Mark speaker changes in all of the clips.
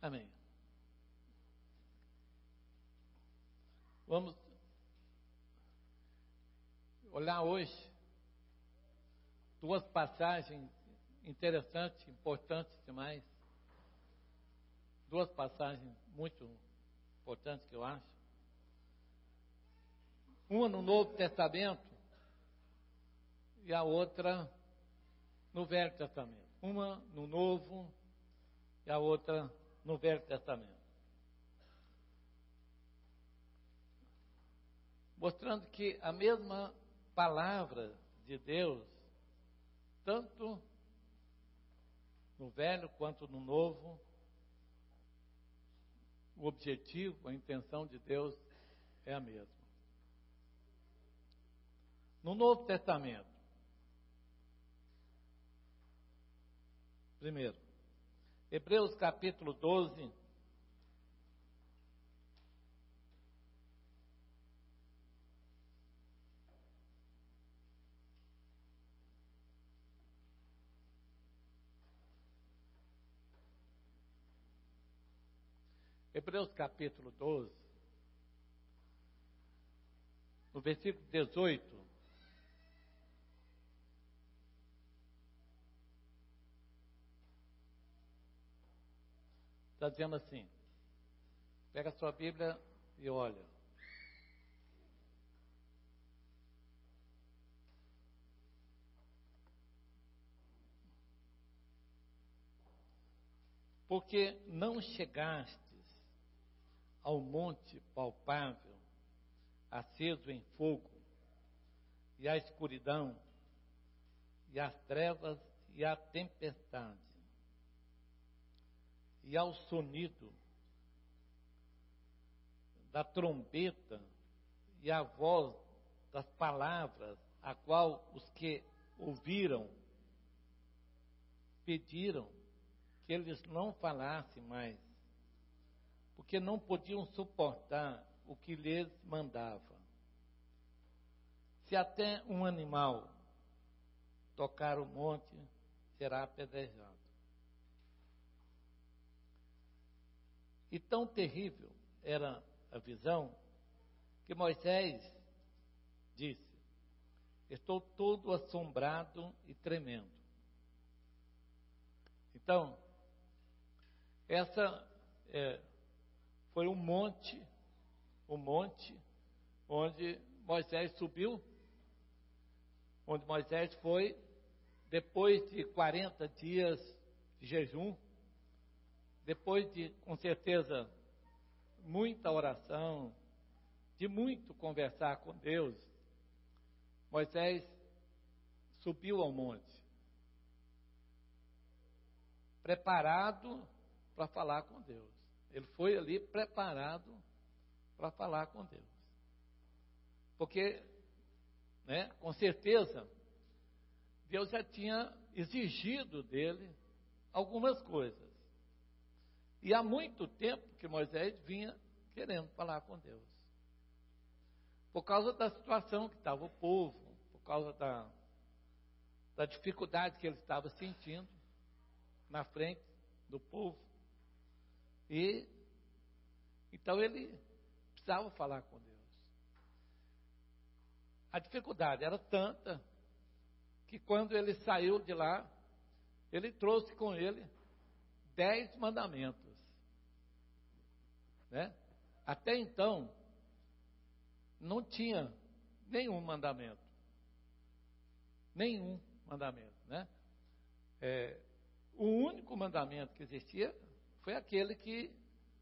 Speaker 1: Amém. Vamos olhar hoje duas passagens interessantes, importantes demais. Duas passagens muito importantes que eu acho. Uma no Novo Testamento e a outra no Velho Testamento. Uma no Novo e a outra no Velho Testamento. Mostrando que a mesma palavra de Deus, tanto no Velho quanto no Novo, o objetivo, a intenção de Deus é a mesma. No Novo Testamento, primeiro, Hebreus capítulo 12, Hebreus capítulo 12, no versículo 18, está dizendo assim, pega a sua Bíblia e olha. Porque não chegastes ao monte palpável, aceso em fogo, e à escuridão, e às trevas, e à tempestade, e ao sonido da trombeta, e à voz das palavras, a qual os que ouviram pediram que eles não falassem mais, porque não podiam suportar o que lhes mandava. Se até um animal tocar o monte, será apedrejado. E tão terrível era a visão, que Moisés disse: estou todo assombrado e tremendo. Então, essa foi um monte onde Moisés subiu, onde Moisés foi, depois de 40 dias de jejum, depois de, com certeza, muita oração, de muito conversar com Deus, Moisés subiu ao monte, preparado para falar com Deus. Ele foi ali preparado para falar com Deus. Porque, com certeza, Deus já tinha exigido dele algumas coisas. E há muito tempo que Moisés vinha querendo falar com Deus. Por causa da situação que estava o povo, por causa da dificuldade que ele estava sentindo na frente do povo. E então ele precisava falar com Deus. A dificuldade era tanta que quando ele saiu de lá, ele trouxe com ele 10 mandamentos. Até então, não tinha nenhum mandamento. Nenhum mandamento. O único mandamento que existia foi aquele que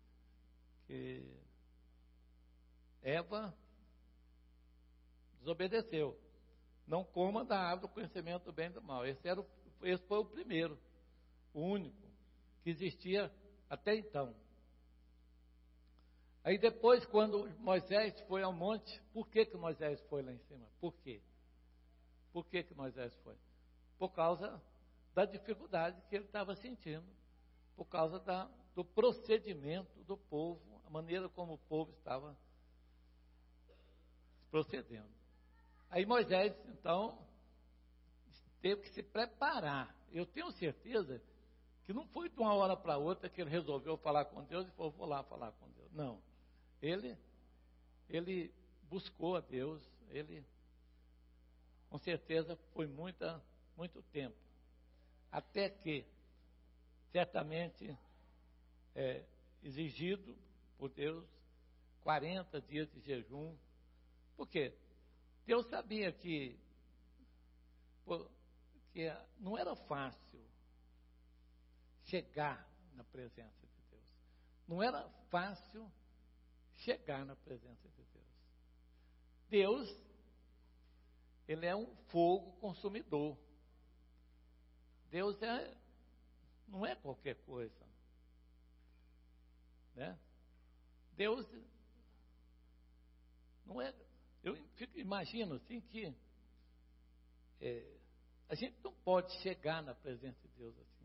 Speaker 1: Eva desobedeceu. Não coma da árvore do conhecimento do bem e do mal. Esse foi o primeiro, o único que existia até então. Aí depois, quando Moisés foi ao monte, por que Moisés foi lá em cima? Por quê? Por que Moisés foi? Por causa da dificuldade que ele estava sentindo, por causa do procedimento do povo, a maneira como o povo estava procedendo. Aí Moisés, então, teve que se preparar. Eu tenho certeza Que não foi de uma hora para outra que ele resolveu falar com Deus e falou, vou lá falar com Deus. Não. Ele buscou a Deus, ele, com certeza, foi muito tempo. Até que, certamente, exigido por Deus, 40 dias de jejum. Por quê? Deus sabia que não era fácil chegar na presença de Deus. Não era fácil chegar na presença de Deus. Deus, Ele é um fogo consumidor. Deus não é qualquer coisa. Né? Deus não é. Eu imagino assim que a gente não pode chegar na presença de Deus assim,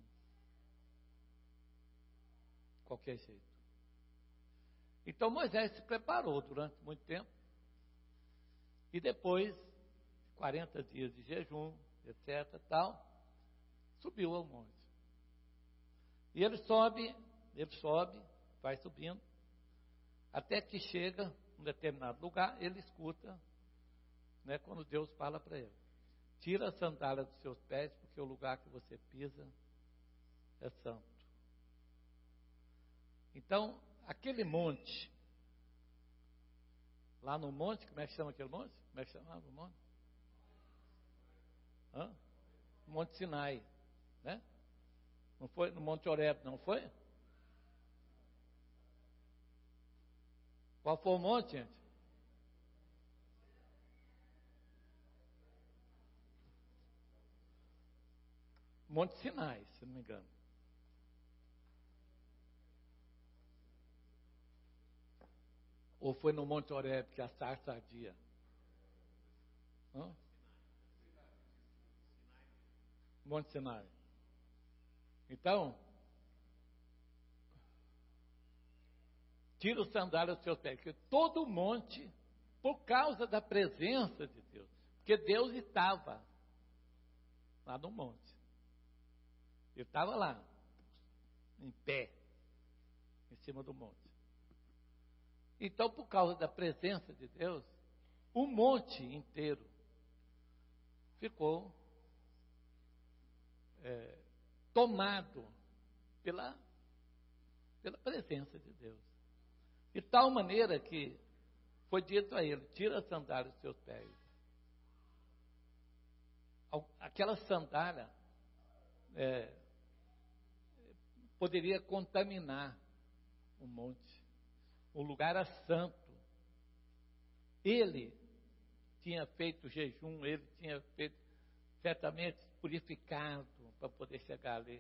Speaker 1: de qualquer jeito. Então Moisés se preparou durante muito tempo e depois 40 dias de jejum, etc, tal, subiu ao monte. E ele sobe, vai subindo, até que chega em um determinado lugar, ele escuta, né, quando Deus fala para ele: tira a sandália dos seus pés, porque o lugar que você pisa é santo. Então, aquele monte, lá no monte, como é que chama aquele monte? Como é que chamava o monte? Monte Sinai, né? Não foi no Monte Horebe, não foi? Qual foi o monte, gente? Monte Sinai, se não me engano. Ou foi no Monte Horebe que a sarça ardia? Monte Sinai. Então, tira o sandália dos seus pés, porque todo monte, por causa da presença de Deus, porque Deus estava lá no monte. Ele estava lá, em pé, em cima do monte. Então, por causa da presença de Deus, o monte inteiro ficou tomado pela presença de Deus. De tal maneira que foi dito a ele: tira a sandália dos seus pés. Aquela sandália poderia contaminar o monte. O lugar era santo. Ele tinha feito jejum, ele tinha feito, certamente, purificado para poder chegar ali.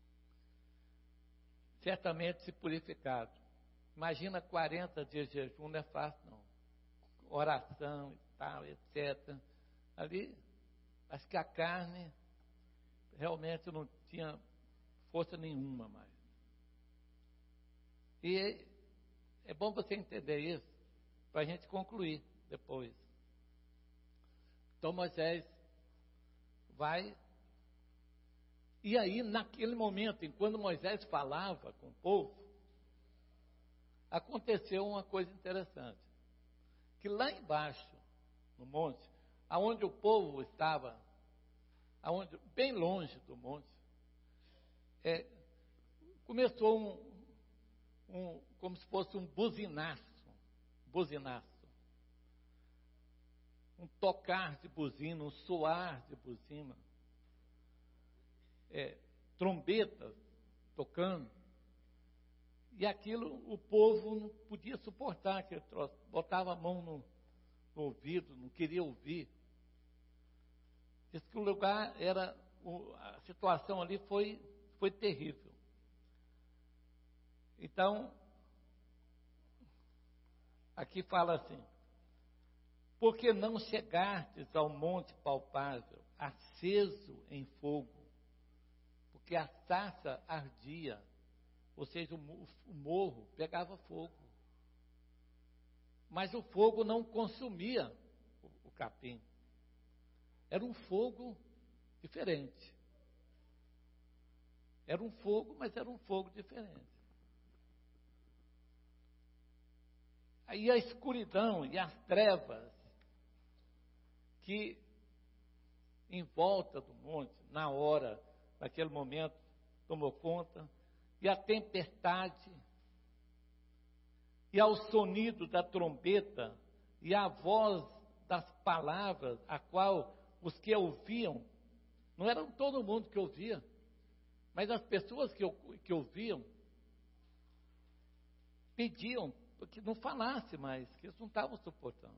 Speaker 1: Certamente se purificado. Imagina 40 dias de jejum, não é fácil não. Oração e tal, etc. Ali, acho que a carne realmente não tinha força nenhuma mais. E é bom você entender isso, para a gente concluir depois. Então Moisés vai, e aí naquele momento, enquanto Moisés falava com o povo, aconteceu uma coisa interessante, que lá embaixo, no monte, aonde o povo estava, bem longe do monte, começou como se fosse um buzinaço, um tocar de buzina, um soar de buzina, trombetas tocando, e aquilo o povo não podia suportar, aquele troço, botava a mão no ouvido, não queria ouvir. Diz que o lugar a situação ali foi terrível. Então, aqui fala assim: porque não chegastes ao monte palpável, aceso em fogo, porque a sarça ardia, ou seja, o morro pegava fogo, mas o fogo não consumia o capim, era um fogo diferente, Era um fogo, mas era um fogo diferente. Aí a escuridão e as trevas que em volta do monte, na hora, naquele momento, tomou conta, e a tempestade, e ao sonido da trombeta, e a voz das palavras, a qual os que ouviam, não era todo mundo que ouvia, mas as pessoas que ouviam, pediam que não falasse mais, que eles não estavam suportando.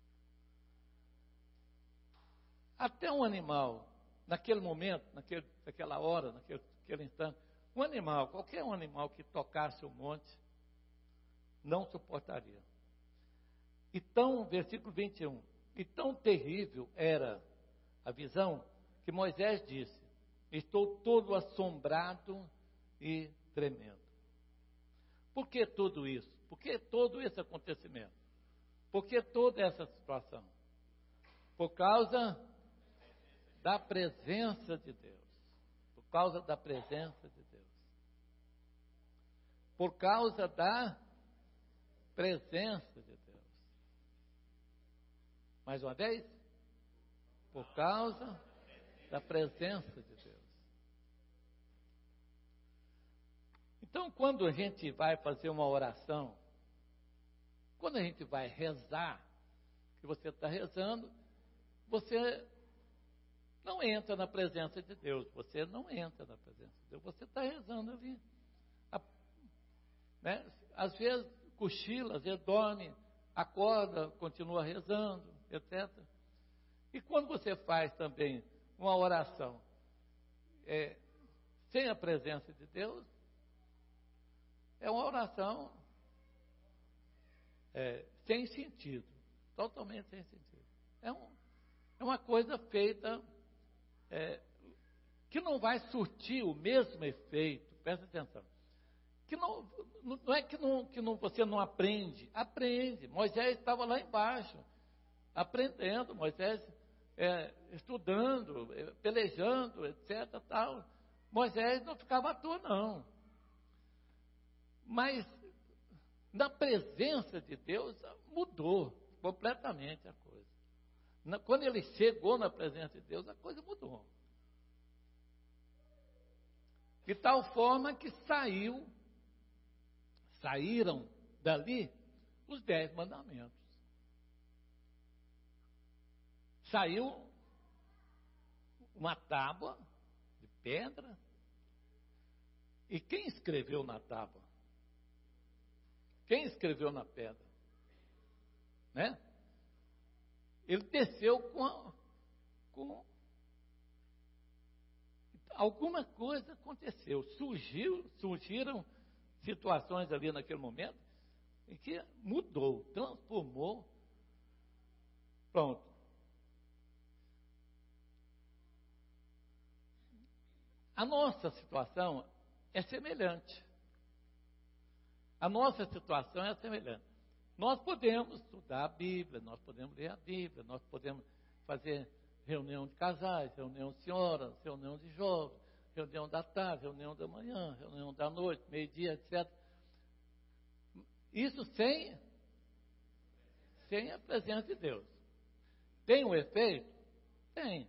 Speaker 1: Até um animal, naquele momento, naquela hora, naquele instante, um animal, qualquer um animal que tocasse o monte, não suportaria. Então, versículo 21, e tão terrível era a visão, que Moisés disse, estou todo assombrado e tremendo. Por que tudo isso? Por que todo esse acontecimento? Por que toda essa situação? Por causa da presença de Deus. Por causa da presença de Deus. Por causa da presença de Deus. Mais uma vez? Por causa da presença de Deus. Então, quando a gente vai fazer uma oração, quando a gente vai rezar, que você está rezando, você não entra na presença de Deus. Você não entra na presença de Deus. Você está rezando ali. Né? Às vezes cochila, às vezes dorme, acorda, continua rezando, etc. E quando você faz também uma oração sem a presença de Deus, é uma oração sem sentido, totalmente sem sentido. É uma coisa feita que não vai surtir o mesmo efeito, presta atenção. Que não é que você não aprende, aprende. Moisés estava lá embaixo, aprendendo, Moisés estudando, pelejando, etc. Tal. Moisés não ficava à toa, não. Mas na presença de Deus mudou completamente a coisa. Quando ele chegou na presença de Deus, a coisa mudou. De tal forma que saíram dali os 10 mandamentos. Saiu uma tábua de pedra. E quem escreveu na tábua? Quem escreveu na pedra? Né? Ele desceu com alguma coisa aconteceu. Surgiram situações ali naquele momento em que mudou, transformou. Pronto. A nossa situação é semelhante. A nossa situação é semelhante. Nós podemos estudar a Bíblia, nós podemos ler a Bíblia, nós podemos fazer reunião de casais, reunião de senhoras, reunião de jovens, reunião da tarde, reunião da manhã, reunião da noite, meio-dia, etc. Isso sem a presença de Deus. Tem um efeito? Tem.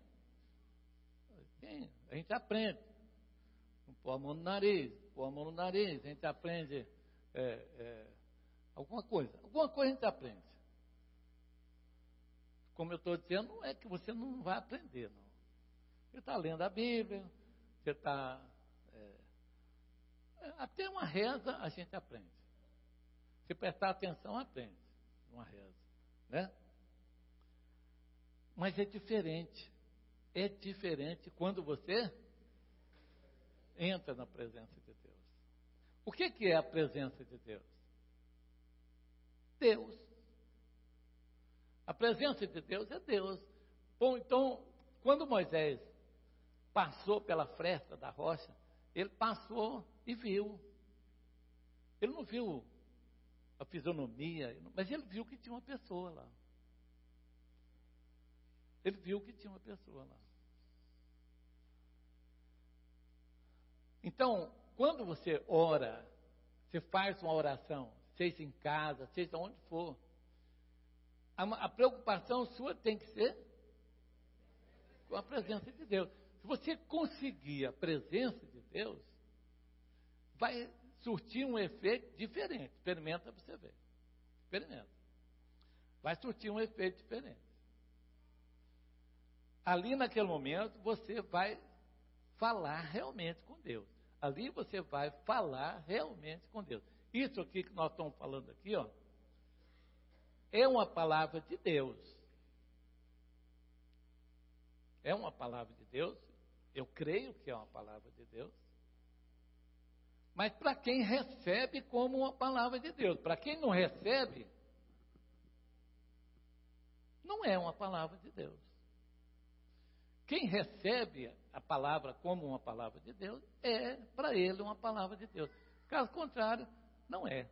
Speaker 1: A gente aprende. Não pôr a mão no nariz, a gente aprende alguma coisa a gente aprende. Como eu estou dizendo, não é que você não vai aprender, não. Você está lendo a Bíblia, você está... até uma reza a gente aprende. Se prestar atenção, aprende uma reza, né? Mas é diferente. É diferente quando você entra na presença de Deus. O que é a presença de Deus? Deus. A presença de Deus é Deus. Bom, então, quando Moisés passou pela fresta da rocha, ele passou e viu. Ele não viu a fisionomia, mas ele viu que tinha uma pessoa lá. Ele viu que tinha uma pessoa lá. Então, quando você ora, você faz uma oração, seja em casa, seja onde for, a preocupação sua tem que ser com a presença de Deus. Se você conseguir a presença de Deus, vai surtir um efeito diferente. Experimenta para você ver. Experimenta. Vai surtir um efeito diferente. Ali naquele momento, você vai falar realmente com Deus. Ali você vai falar realmente com Deus. Isso aqui que nós estamos falando aqui, ó, é uma palavra de Deus. É uma palavra de Deus. Eu creio que é uma palavra de Deus. Mas para quem recebe como uma palavra de Deus. Para quem não recebe, não é uma palavra de Deus. Quem recebe a palavra como uma palavra de Deus, é para ele uma palavra de Deus. Caso contrário, não é.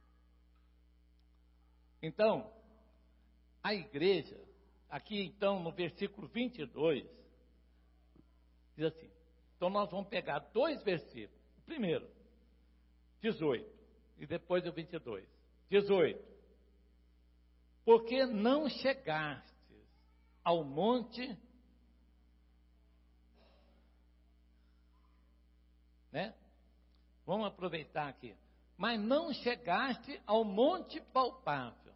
Speaker 1: Então, a igreja, aqui então no versículo 22, diz assim, então nós vamos pegar 2 versículos. O primeiro, 18, e depois o 22. 18. Porque não chegastes ao monte, né? Vamos aproveitar aqui. Mas não chegaste ao monte palpável.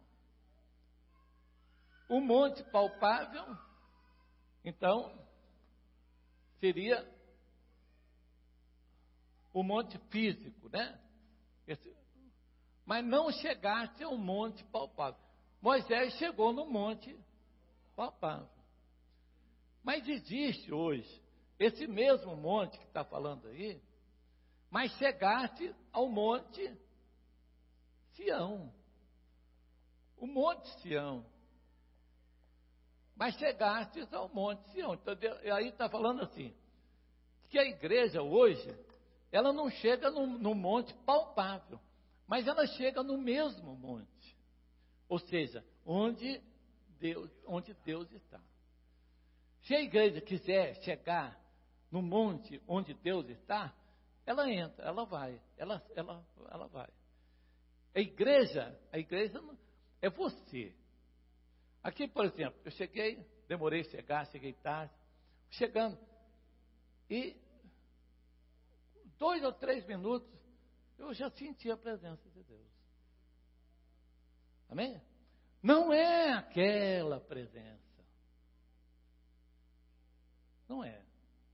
Speaker 1: O monte palpável, então, seria o monte físico, né? Mas não chegaste ao monte palpável. Moisés chegou no monte palpável. Mas existe hoje, esse mesmo monte que está falando aí, mas chegaste ao monte Sião. O monte Sião. Mas chegaste ao monte Sião. Então, aí está falando assim, que a igreja hoje, ela não chega no monte palpável, mas ela chega no mesmo monte. Ou seja, onde Deus está. Se a igreja quiser chegar no monte onde Deus está, ela entra, ela vai, ela vai. A igreja é você. Aqui, por exemplo, eu cheguei, demorei a chegar, cheguei tarde, chegando, e 2 ou 3 minutos, eu já senti a presença de Deus. Amém? Não é aquela presença. Não é.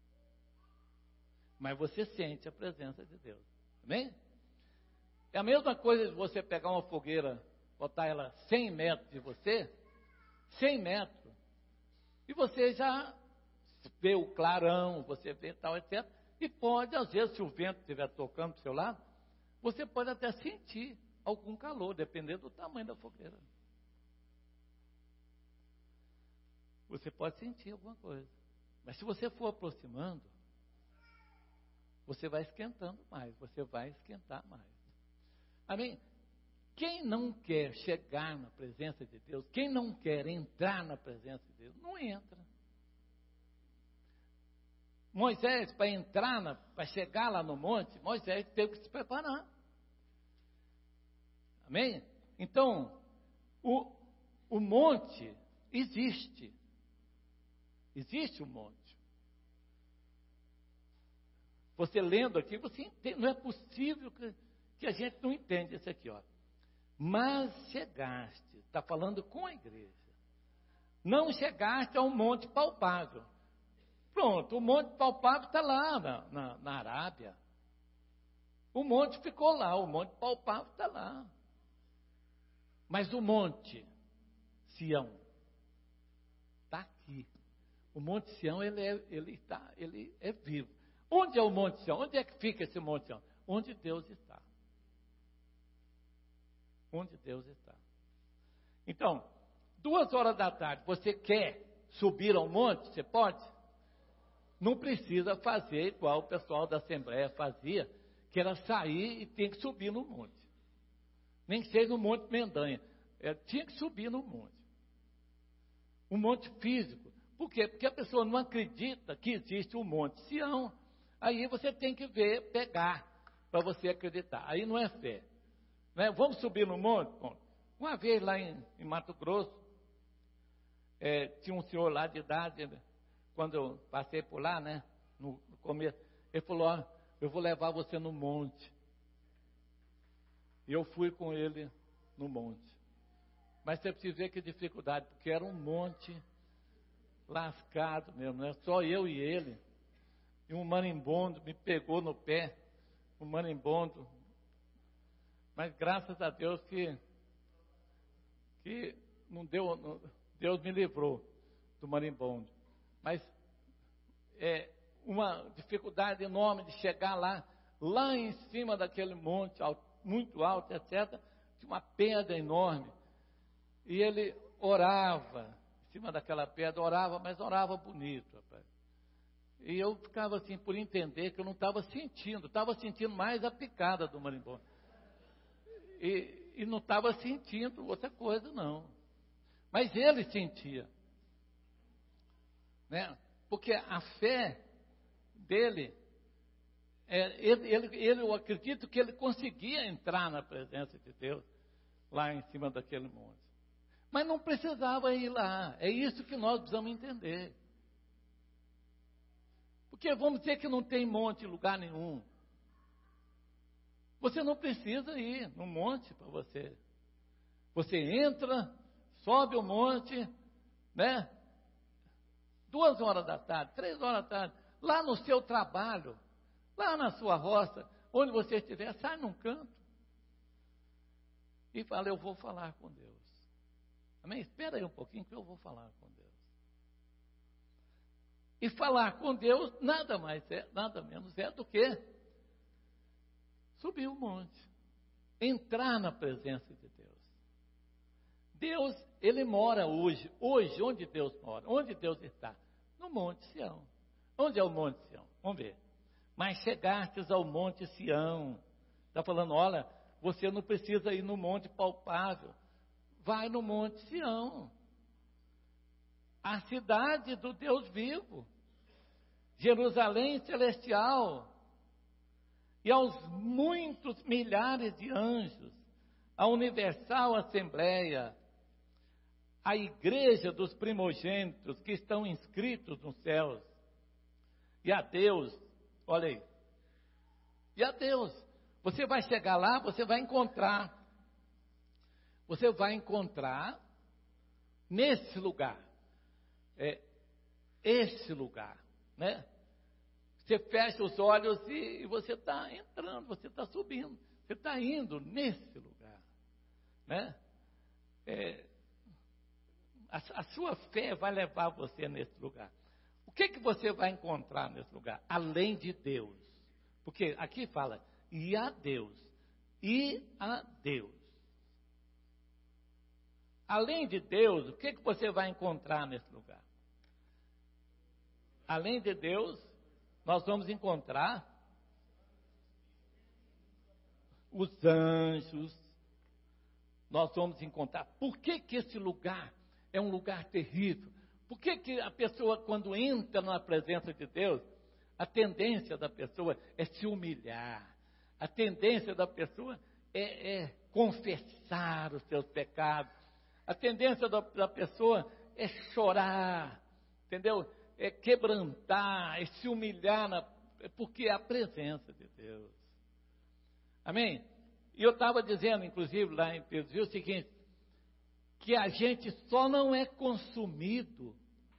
Speaker 1: Mas você sente a presença de Deus. Amém? É a mesma coisa de você pegar uma fogueira, botar ela 100 metros de você, 100 metros, e você já vê o clarão, você vê tal, etc. E pode, às vezes, se o vento estiver tocando para o seu lado, você pode até sentir algum calor, dependendo do tamanho da fogueira. Você pode sentir alguma coisa. Mas se você for aproximando, você vai esquentando mais, você vai esquentar mais. Amém? Quem não quer chegar na presença de Deus, quem não quer entrar na presença de Deus, não entra. Moisés, para chegar lá no monte, Moisés teve que se preparar. Amém? Então, o monte existe. Existe o monte. Você lendo aqui, você entende, não é possível que a gente não entenda isso aqui, ó. Mas chegaste, está falando com a igreja. Não chegaste ao monte palpável. Pronto, o monte palpável está lá na Arábia. O monte ficou lá, o monte palpável está lá. Mas o monte Sião está aqui. O monte Sião, ele é vivo. Onde é o monte Sião? Onde é que fica esse monte Sião? Onde Deus está. Onde Deus está. Então, 2 horas da tarde, você quer subir ao monte? Você pode? Não precisa fazer igual o pessoal da Assembleia fazia, que era sair e tem que subir no monte. Nem que seja no Monte Mendanha. Tinha que subir no monte. Um monte físico. Por quê? Porque a pessoa não acredita que existe um monte Sião. Aí você tem que ver, pegar, para você acreditar. Aí não é fé. Né? Vamos subir no monte? Bom, uma vez lá em Mato Grosso, tinha um senhor lá de idade, né? Quando eu passei por lá, né, no começo, ele falou, ó, eu vou levar você no monte. E eu fui com ele no monte. Mas você precisa ver que dificuldade, porque era um monte lascado mesmo, né? Só eu e ele. E um marimbondo me pegou no pé, um marimbondo. Mas graças a Deus que não deu, Deus me livrou do marimbondo. Mas uma dificuldade enorme de chegar lá em cima daquele monte, muito alto, etc. Tinha uma pedra enorme. E ele orava, em cima daquela pedra, orava, mas orava bonito, rapaz. E eu ficava assim, por entender que eu não estava sentindo mais a picada do marimbondo. E não estava sentindo outra coisa, não. Mas ele sentia. Né? Porque a fé dele, eu acredito que ele conseguia entrar na presença de Deus, lá em cima daquele monte. Mas não precisava ir lá. É isso que nós precisamos entender. Porque vamos dizer que não tem monte em lugar nenhum. Você não precisa ir no monte para você. Você entra, sobe o monte, né? 2 horas da tarde, 3 horas da tarde, lá no seu trabalho, lá na sua roça, onde você estiver, sai num canto e fala, eu vou falar com Deus. Amém? Espera aí um pouquinho que eu vou falar com Deus. E falar com Deus nada menos é do que subir o monte, entrar na presença de Deus. Deus, Ele mora hoje, onde Deus mora? Onde Deus está? No Monte Sião. Onde é o Monte Sião? Vamos ver. Mas chegastes ao Monte Sião. Está falando, olha, você não precisa ir no monte palpável. Vai no Monte Sião. A cidade do Deus vivo. Jerusalém celestial. E aos muitos milhares de anjos. A universal assembleia. A igreja dos primogênitos que estão inscritos nos céus. E a Deus, olha aí. E a Deus. Você vai chegar lá, você vai encontrar. Você vai encontrar nesse lugar. Esse lugar, né? Você fecha os olhos e você está entrando, você está subindo. Você está indo nesse lugar, né? A sua fé vai levar você nesse lugar. O que você vai encontrar nesse lugar? Além de Deus. Porque aqui fala, e a Deus. E a Deus. Além de Deus, o que você vai encontrar nesse lugar? Além de Deus, nós vamos encontrar os anjos. Nós vamos encontrar. Por que esse lugar é um lugar terrível? Por que a pessoa, quando entra na presença de Deus, a tendência da pessoa é se humilhar. A tendência da pessoa é confessar os seus pecados. A tendência da pessoa é chorar, entendeu? É quebrantar, é se humilhar, porque é a presença de Deus. Amém? E eu estava dizendo, inclusive, lá em Pedro, o seguinte, que a gente só não é consumido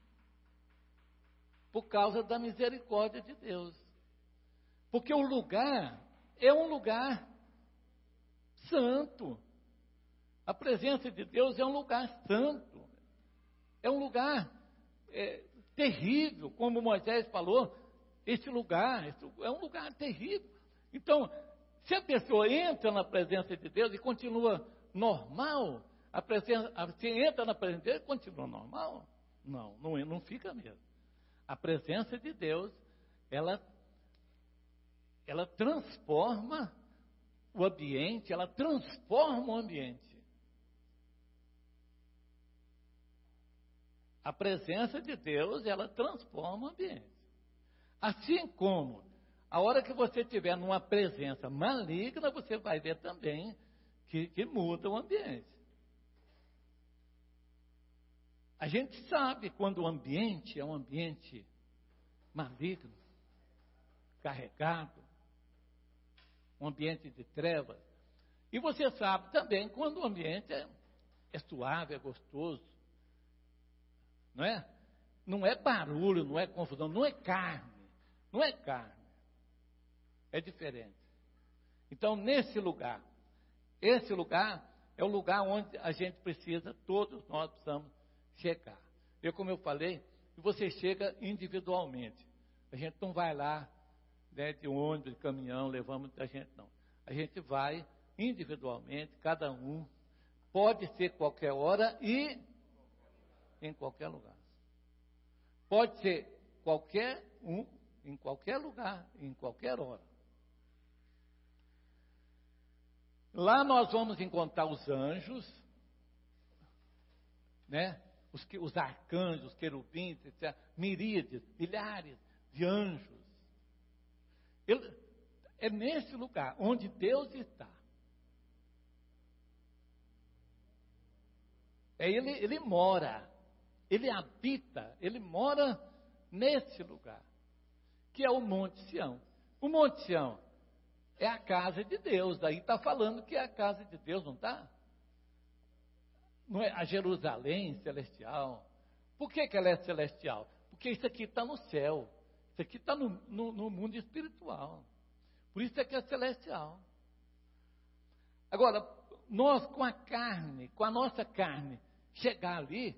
Speaker 1: por causa da misericórdia de Deus. Porque o lugar é um lugar santo. A presença de Deus é um lugar santo. É um lugar terrível, como Moisés falou. Esse lugar é um lugar terrível. Então, se a pessoa entra na presença de Deus e continua normal, se entra na presença de Deus e continua normal? Não fica mesmo. A presença de Deus, ela transforma o ambiente, ela transforma o ambiente. A presença de Deus, ela transforma o ambiente. Assim como A hora que você estiver numa presença maligna, você vai ver também que muda o ambiente. A gente sabe quando o ambiente é um ambiente maligno, carregado, um ambiente de trevas. E você sabe também quando o ambiente é suave, é gostoso. Não é? Não é barulho, não é confusão, não é carne. Não é carne. É diferente. Então, esse lugar é o lugar onde a gente precisa, todos nós precisamos chegar. Como eu falei, você chega individualmente. A gente não vai lá, né, de ônibus, de caminhão, levando muita gente, não. A gente vai individualmente, cada um, pode ser qualquer hora e em qualquer lugar. Pode ser qualquer um, em qualquer lugar, em qualquer hora. Lá nós vamos encontrar os anjos, né? Os arcanjos, os querubins, etc. Miríades, milhares de anjos. É nesse lugar onde Deus está. Ele mora, ele habita, ele mora nesse lugar, que é o Monte Sião. O Monte Sião é a casa de Deus, daí está falando que é a casa de Deus, não está? Não é a Jerusalém celestial. Por que ela é celestial? Porque isso aqui está no céu, isso aqui está no mundo espiritual. Por isso é que é celestial. Agora, nós com a nossa carne, chegar ali,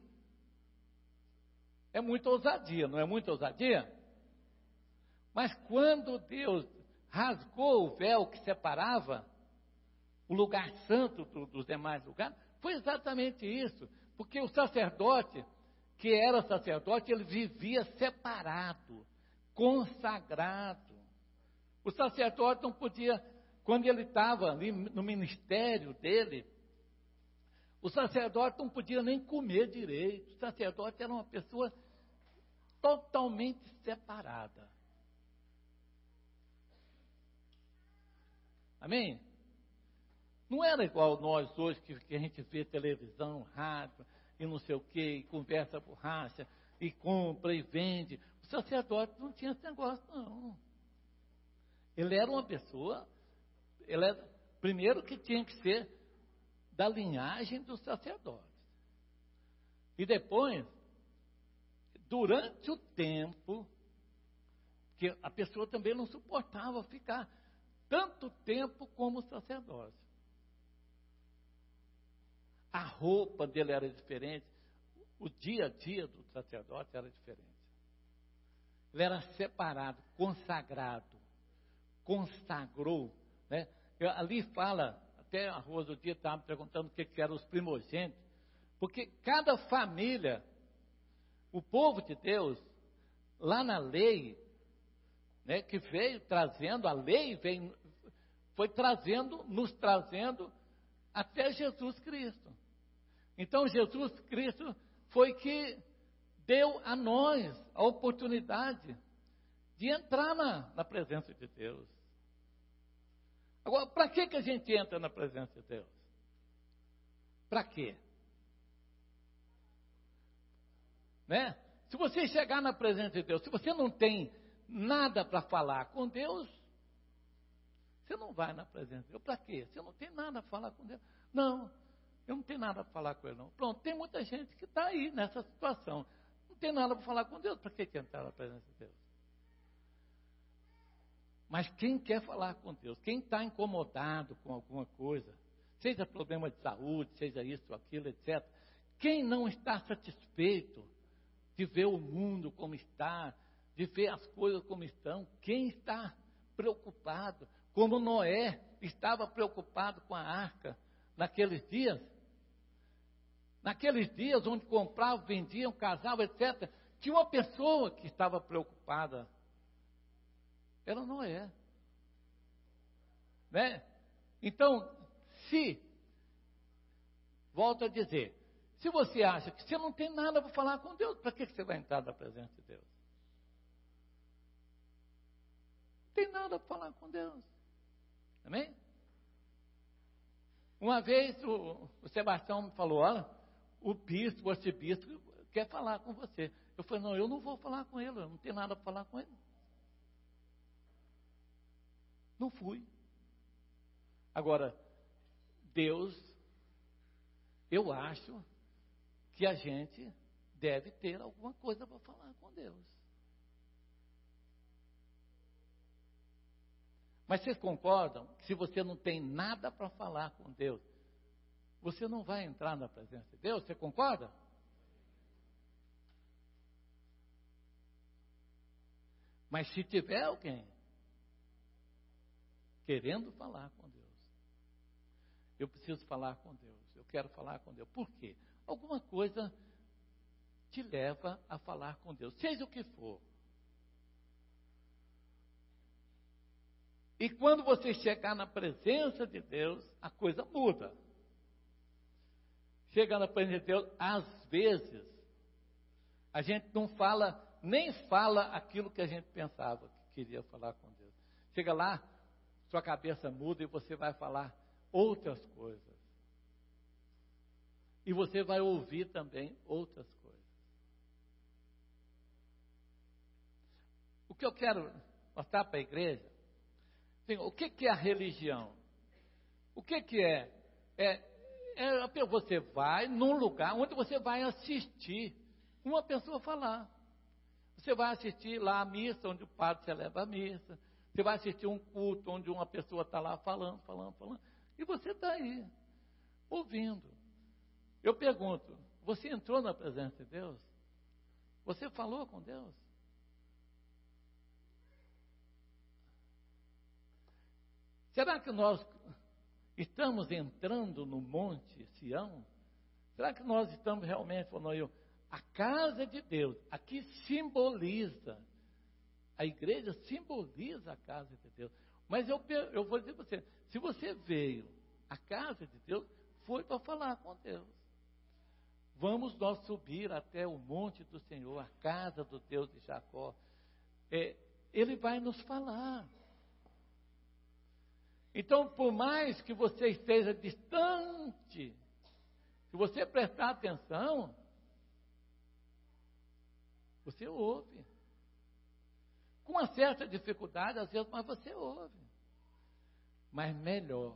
Speaker 1: é muita ousadia, não é muita ousadia? Mas quando Deus rasgou o véu que separava o lugar santo dos demais lugares, foi exatamente isso, porque o sacerdote, que era sacerdote, ele vivia separado, consagrado. O sacerdote não podia, quando ele estava ali no ministério dele, o sacerdote não podia nem comer direito. O sacerdote era uma pessoa totalmente separada. Amém? Não era igual nós hoje, que a gente vê televisão, rádio, e não sei o quê, e conversa borracha, e compra e vende. O sacerdote não tinha esse negócio, não. Ele era uma pessoa, primeiro que tinha que ser da linhagem dos sacerdotes. E depois, durante o tempo, que a pessoa também não suportava ficar tanto tempo como sacerdote. A roupa dele era diferente, o dia a dia do sacerdote era diferente. Ele era separado, consagrado, consagrou, né? Ali fala, até a Rosa outro dia estava me perguntando o que eram os primogênitos, porque cada família, o povo de Deus, lá na lei, né, que veio trazendo, a lei foi trazendo, nos trazendo até Jesus Cristo. Então Jesus Cristo foi que deu a nós a oportunidade de entrar na presença de Deus. Agora, para que a gente entra na presença de Deus? Para quê? Né? Se você chegar na presença de Deus, se você não tem nada para falar com Deus, você não vai na presença de Deus. Para quê? Você não tem nada para falar com Deus. Não, eu não tenho nada para falar com Ele, não. Pronto, tem muita gente que está aí nessa situação. Não tem nada para falar com Deus, para que entrar na presença de Deus? Mas quem quer falar com Deus, quem está incomodado com alguma coisa, seja problema de saúde, seja isso ou aquilo, etc. Quem não está satisfeito de ver o mundo como está, de ver as coisas como estão, quem está preocupado, como Noé estava preocupado com a arca naqueles dias onde compravam, vendiam, casavam, etc. Tinha uma pessoa que estava preocupada. Era Noé. Né? Então, volto a dizer, se você acha que você não tem nada para falar com Deus, para que você vai entrar na presença de Deus? Não tem nada para falar com Deus. Amém? Uma vez o Sebastião me falou, olha, o bispo, o arcebispo quer falar com você. Eu falei, não, eu não vou falar com ele, eu não tenho nada para falar com ele. Não fui. Agora, Deus, eu acho que a gente deve ter alguma coisa para falar com Deus. Mas vocês concordam que se você não tem nada para falar com Deus, você não vai entrar na presença de Deus? Você concorda? Mas se tiver alguém querendo falar com Deus, eu preciso falar com Deus, eu quero falar com Deus. Por quê? Alguma coisa te leva a falar com Deus, seja o que for. E quando você chegar na presença de Deus, a coisa muda. Chega na presença de Deus, às vezes, a gente não fala, nem fala aquilo que a gente pensava que queria falar com Deus. Chega lá, sua cabeça muda e você vai falar outras coisas. E você vai ouvir também outras coisas. O que eu quero mostrar para a igreja, assim, o que é a religião? O que é? Você vai num lugar onde você vai assistir uma pessoa falar. Você vai assistir lá a missa, onde o padre celebra a missa. Você vai assistir um culto onde uma pessoa está lá falando. E você está aí, ouvindo. Eu pergunto, você entrou na presença de Deus? Você falou com Deus? Será que nós estamos entrando no Monte Sião? Será que nós estamos realmente falando, a casa de Deus, aqui simboliza, a igreja simboliza a casa de Deus. Mas eu vou dizer para você, se você veio à casa de Deus, foi para falar com Deus. Vamos nós subir até o monte do Senhor, a casa do Deus de Jacó. Ele vai nos falar. Então, por mais que você esteja distante, se você prestar atenção, você ouve. Com uma certa dificuldade, às vezes, mas você ouve. Mas melhor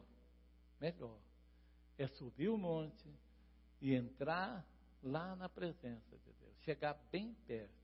Speaker 1: é subir o monte e entrar lá na presença de Deus. Chegar bem perto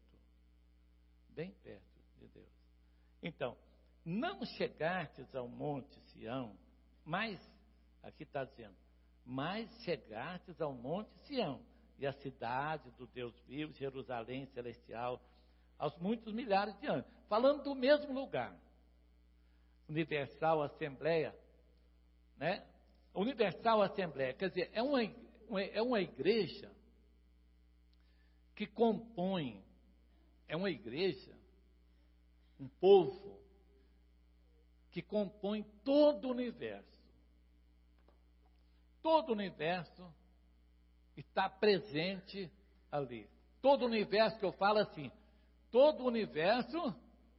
Speaker 1: de Deus. Então, não chegastes ao monte Sião, mas, aqui está dizendo, mas chegastes ao monte Sião, e a cidade do Deus vivo, Jerusalém celestial, aos muitos milhares de anos. Falando do mesmo lugar. Universal Assembleia, né? Universal Assembleia, quer dizer, é uma igreja que compõe, é uma igreja, um povo, que compõe todo o universo. Todo o universo está presente ali. Todo o universo que eu falo assim, todo o universo,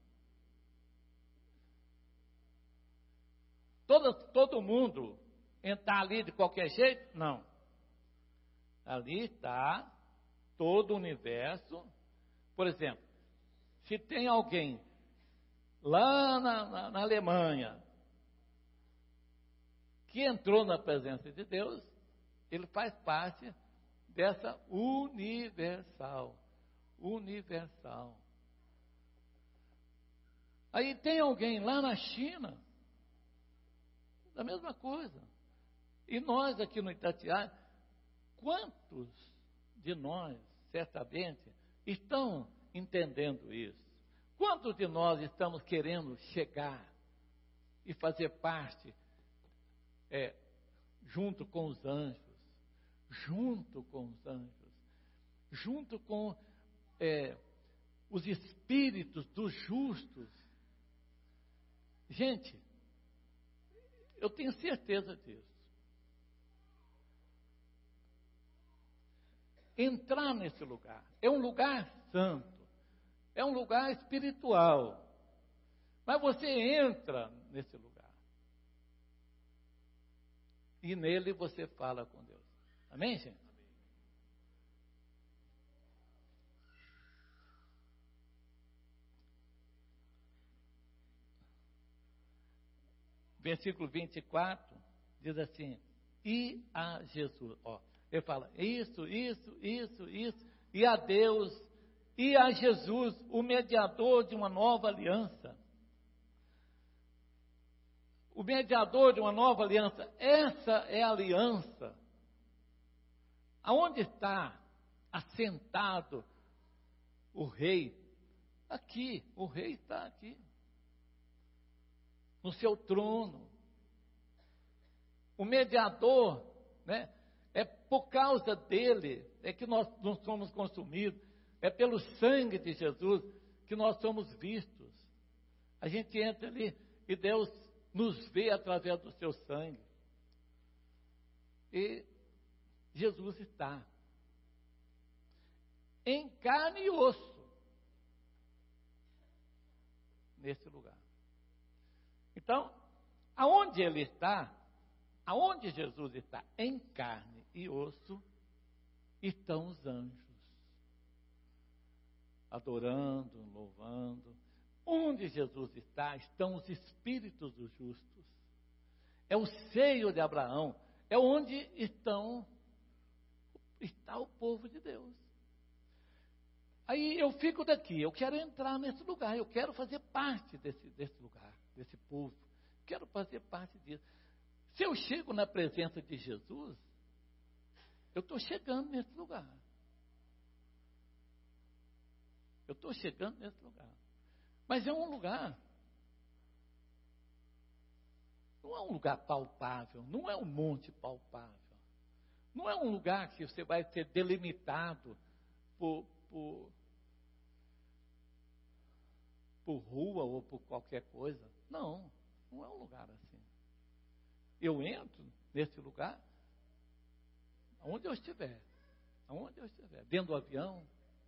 Speaker 1: todo mundo entrar ali de qualquer jeito? Não. Ali está todo o universo. Por exemplo, se tem alguém lá na Alemanha que entrou na presença de Deus, ele faz parte dessa universal. Aí tem alguém lá na China, da mesma coisa. E nós aqui no Itatiaia, quantos de nós, certamente, estão entendendo isso? Quantos de nós estamos querendo chegar e fazer parte, junto com os anjos, junto com os espíritos dos justos? Gente, eu tenho certeza disso. Entrar nesse lugar, é um lugar santo, é um lugar espiritual. Mas você entra nesse lugar. E nele você fala com Deus. Amém, gente? Versículo 24 diz assim: e a Jesus. Ó, ele fala isso, e a Deus, e a Jesus, o mediador de uma nova aliança. O mediador de uma nova aliança, essa é a aliança. Aonde está assentado o rei? Aqui, o rei está aqui. No seu trono. O mediador, né? É por causa dele, é que nós não somos consumidos. É pelo sangue de Jesus que nós somos vistos. A gente entra ali e Deus nos vê através do seu sangue. E Jesus está em carne e osso nesse lugar. Então, aonde ele está, aonde Jesus está, em carne e osso, estão os anjos, adorando, louvando. Onde Jesus está, estão os espíritos dos justos. É o seio de Abraão, é onde está o povo de Deus. Aí eu fico daqui, eu quero entrar nesse lugar, eu quero fazer parte desse lugar, desse povo. Quero fazer parte disso. Se eu chego na presença de Jesus, eu estou chegando nesse lugar. Eu estou chegando nesse lugar. Mas é um lugar, não é um lugar palpável, não é um monte palpável. Não é um lugar que você vai ser delimitado por rua ou por qualquer coisa. Não, não é um lugar assim. Eu entro nesse lugar aonde eu estiver, dentro do avião,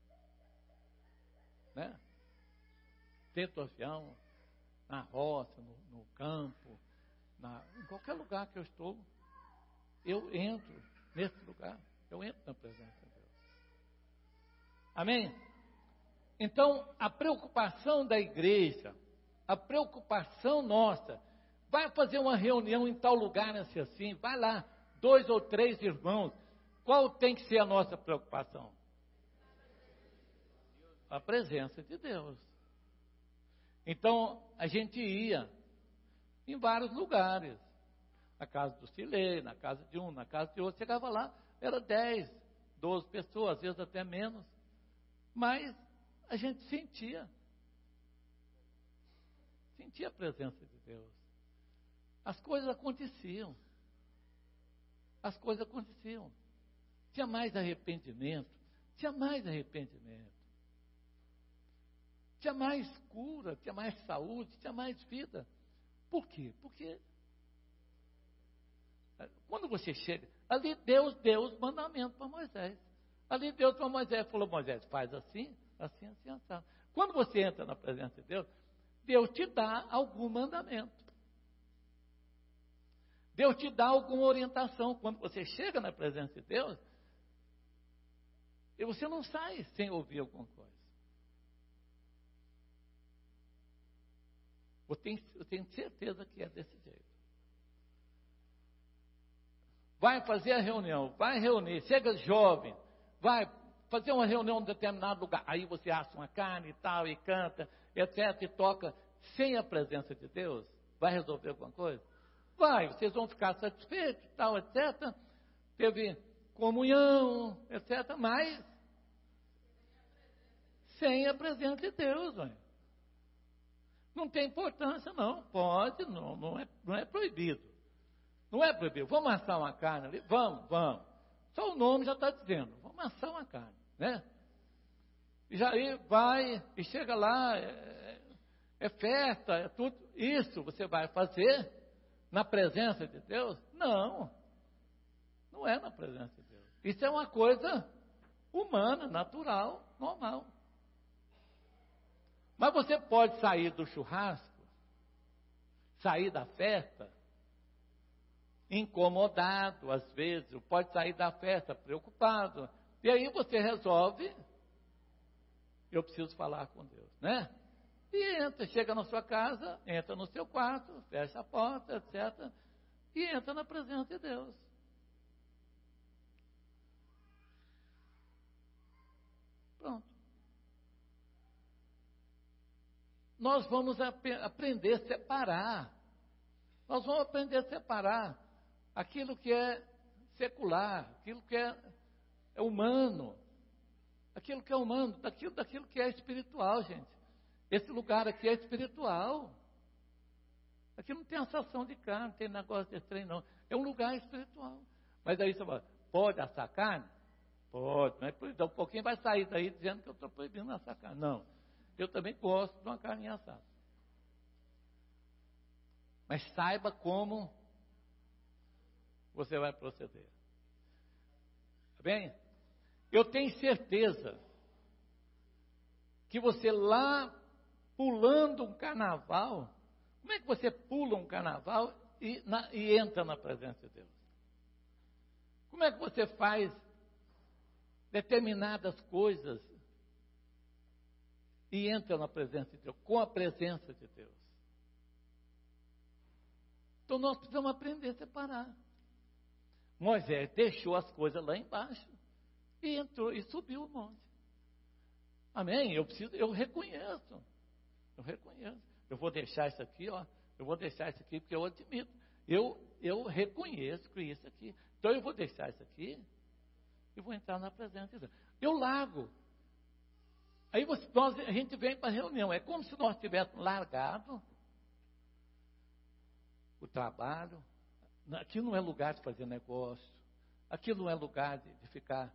Speaker 1: né? Dentro do avião, na roça, no campo, em qualquer lugar que eu estou, eu entro nesse lugar, eu entro na presença de Deus. Amém? Então, a preocupação da igreja, a preocupação nossa, vai fazer uma reunião em tal lugar assim, vai lá, 2 ou 3 irmãos, qual tem que ser a nossa preocupação? A presença de Deus. Então, a gente ia em vários lugares, na casa do Silê, na casa de um, na casa de outro, chegava lá, era 10, 12 pessoas, às vezes até menos, mas a gente sentia a presença de Deus. As coisas aconteciam. Tinha mais arrependimento. Tinha mais cura, tinha mais saúde, tinha mais vida. Por quê? Porque quando você chega, ali Deus deu os mandamentos para Moisés. Ali Deus para Moisés falou: Moisés, faz assim, assim, assim, assim. Quando você entra na presença de Deus, Deus te dá algum mandamento. Deus te dá alguma orientação. Quando você chega na presença de Deus, e você não sai sem ouvir alguma coisa. Eu tenho certeza que é desse jeito. Vai fazer a reunião, vai reunir, chega jovem, vai fazer uma reunião em determinado lugar. Aí você assa uma carne e tal, e canta, etc, e toca, sem a presença de Deus. Vai resolver alguma coisa? Vai, vocês vão ficar satisfeitos, tal, etc. Teve comunhão, etc, mas sem a presença de Deus, velho. Não tem importância, não. Pode, não é proibido. Não é proibido. Vamos assar uma carne ali? Vamos. Só o nome já está dizendo. Vamos assar uma carne, né? E já aí vai, e chega lá, é festa, é tudo. Isso você vai fazer na presença de Deus? Não é na presença de Deus. Isso é uma coisa humana, natural, normal. Mas você pode sair do churrasco sair da festa incomodado, às vezes, pode sair da festa preocupado. E aí você resolve, eu preciso falar com Deus, né? E entra, chega na sua casa, entra no seu quarto, fecha a porta, etc. E entra na presença de Deus. Pronto. Nós vamos aprender a separar. Nós vamos aprender a separar aquilo que é secular, aquilo que é humano, aquilo que é humano, daquilo que é espiritual, gente. Esse lugar aqui é espiritual. Aqui não tem assação de carne, não tem negócio desse trem, não. É um lugar espiritual. Mas aí você fala, pode assar carne? Pode, mas então um pouquinho vai sair daí dizendo que eu estou proibindo assar carne. Não, eu também gosto de uma carne assada. Mas saiba como você vai proceder. Tá bem? Eu tenho certeza que você lá pulando um carnaval, como é que você pula um carnaval e entra na presença de Deus? Como é que você faz determinadas coisas e entra na presença de Deus, com a presença de Deus? Então nós precisamos aprender a separar. Moisés deixou as coisas lá embaixo e entrou e subiu o monte. Amém? Eu reconheço. Eu vou deixar isso aqui, ó. Eu vou deixar isso aqui porque eu admito. Eu reconheço que isso aqui. Então eu vou deixar isso aqui e vou entrar na presença de Deus. Eu largo. Aí a gente vem para a reunião. É como se nós tivéssemos largado o trabalho. Aqui não é lugar de fazer negócio. Aqui não é lugar de ficar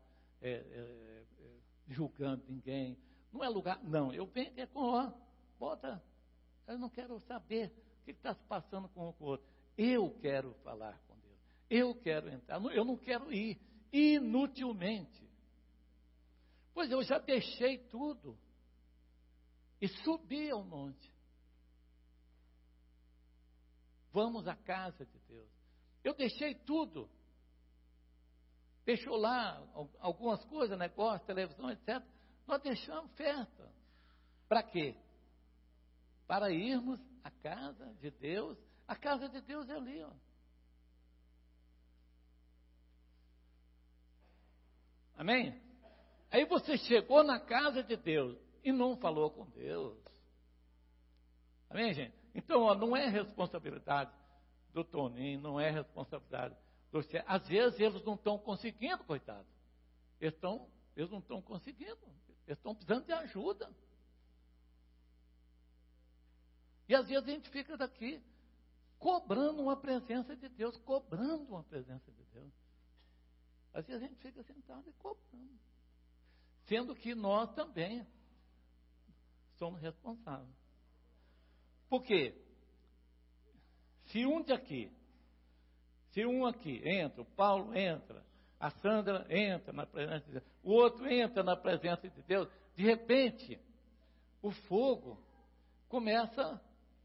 Speaker 1: julgando ninguém. Não é lugar. Não, eu venho bota. Eu não quero saber o que está se passando com o outro. Eu quero falar com Deus. Eu quero entrar. Eu não quero ir inutilmente. Pois eu já deixei tudo e subi ao monte. Vamos à casa de Deus. Eu deixei tudo. Deixou lá algumas coisas, negócio, televisão, etc. Nós deixamos festa. Para quê? Para irmos à casa de Deus. A casa de Deus é ali, ó. Amém? Aí você chegou na casa de Deus e não falou com Deus. Amém, gente? Então, ó, não é responsabilidade do Toninho, não é responsabilidade do Cé. Às vezes eles não estão conseguindo, coitado. Eles não estão conseguindo. Eles estão precisando de ajuda. E às vezes a gente fica daqui cobrando uma presença de Deus, cobrando uma presença de Deus. Às vezes a gente fica sentado e cobrando. Sendo que nós também somos responsáveis. Por quê? Se um aqui entra, o Paulo entra, a Sandra entra na presença de Deus, o outro entra na presença de Deus, de repente, o fogo começa a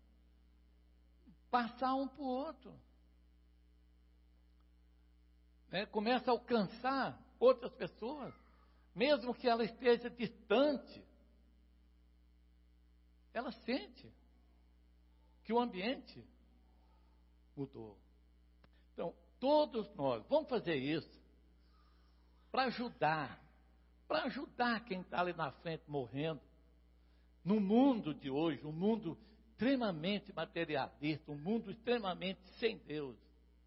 Speaker 1: passar um para o outro. Começa a alcançar outras pessoas, mesmo que ela esteja distante, ela sente que o ambiente mudou. Então, todos nós vamos fazer isso para ajudar quem está ali na frente morrendo. No mundo de hoje, um mundo extremamente materialista, um mundo extremamente sem Deus.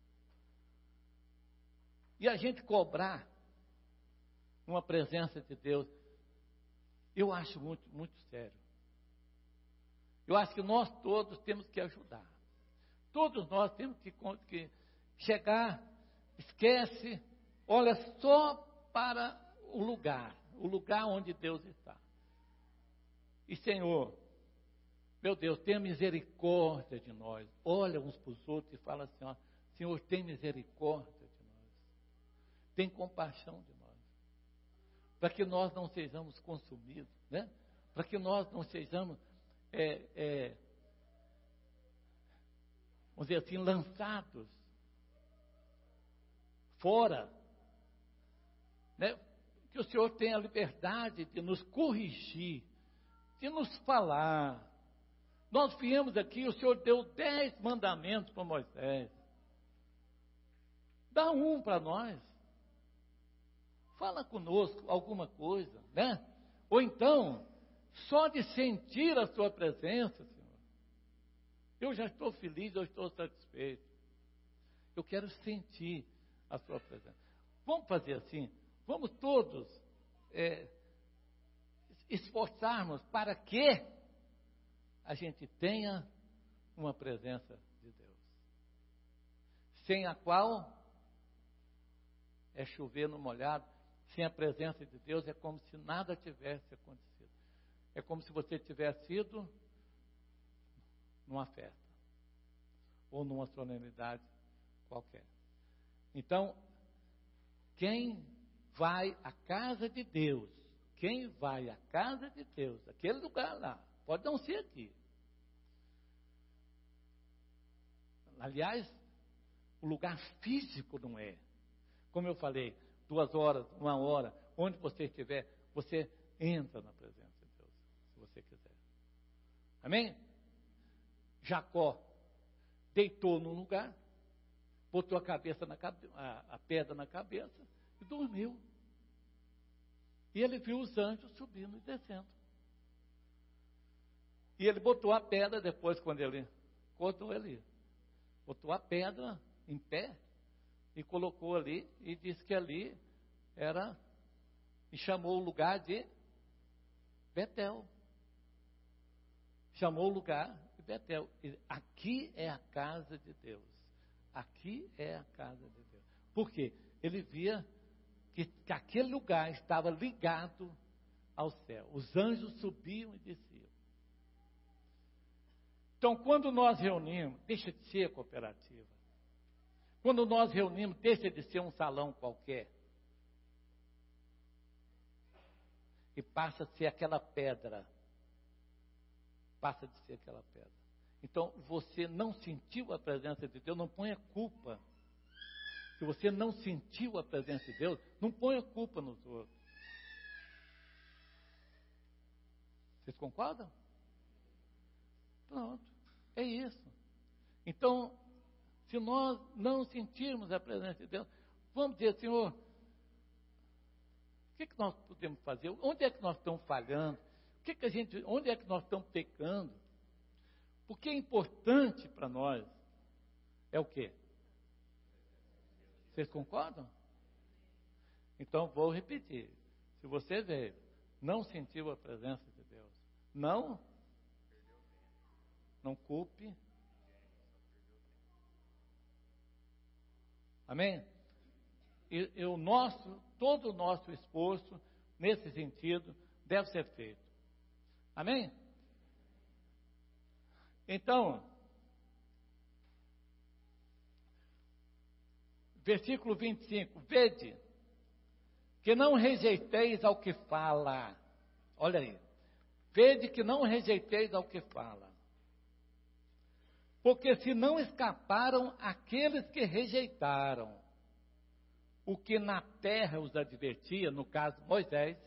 Speaker 1: E a gente cobrar uma presença de Deus, eu acho muito, muito sério. Eu acho que nós todos temos que ajudar. Todos nós temos que chegar, esquece, olha só para o lugar onde Deus está. E Senhor, meu Deus, tenha misericórdia de nós. Olha uns para os outros e fala assim, ó, Senhor, tem misericórdia de nós. Tem compaixão de nós. Para que nós não sejamos consumidos, né? Para que nós não sejamos vamos dizer assim, lançados fora, né? Que o Senhor tenha a liberdade de nos corrigir, de nos falar. Nós viemos aqui, o Senhor deu 10 mandamentos para Moisés. Dá um para nós. Fala conosco alguma coisa, né? Ou então, só de sentir a sua presença, Senhor, eu já estou feliz, eu estou satisfeito. Eu quero sentir a sua presença. Vamos fazer assim, vamos todos esforçarmos para que a gente tenha uma presença de Deus, sem a qual é chover no molhado. Sem a presença de Deus é como se nada tivesse acontecido. É como se você tivesse ido numa festa ou numa solenidade qualquer. Então, quem vai à casa de Deus, aquele lugar lá, pode não ser aqui. Aliás, o lugar físico não é. Como eu falei, 2 horas, 1 hora, onde você estiver, você entra na presença de Deus, se você quiser. Amém? Jacó deitou num lugar, botou a pedra na cabeça e dormiu. E ele viu os anjos subindo e descendo. E ele botou a pedra depois, quando ele cortou ali, botou a pedra em pé e colocou ali, e disse que ali era, e chamou o lugar de Betel. Chamou o lugar de Betel. E aqui é a casa de Deus. Aqui é a casa de Deus. Por quê? Ele via que aquele lugar estava ligado ao céu. Os anjos subiam e desciam. Então, quando nós reunimos, deixa de ser cooperativa. Quando nós reunimos, deixa de ser um salão qualquer. E passa a ser aquela pedra. Passa de ser aquela pedra. Então, você não sentiu a presença de Deus, não ponha culpa. Se você não sentiu a presença de Deus, não ponha culpa nos outros. Vocês concordam? Pronto, é isso. Então, se nós não sentirmos a presença de Deus, vamos dizer, Senhor, o que nós podemos fazer? Onde é que nós estamos falhando? Onde é que nós estamos pecando? Porque é importante para nós é o quê? Vocês concordam? Então, vou repetir. Se você veio, não sentiu a presença de Deus, não culpe. Amém? E todo o nosso esforço, nesse sentido, deve ser feito. Amém? Então, versículo 25, vede que não rejeiteis ao que fala. Olha aí. Vede que não rejeiteis ao que fala. Porque se não escaparam aqueles que rejeitaram o que na terra os advertia, no caso Moisés,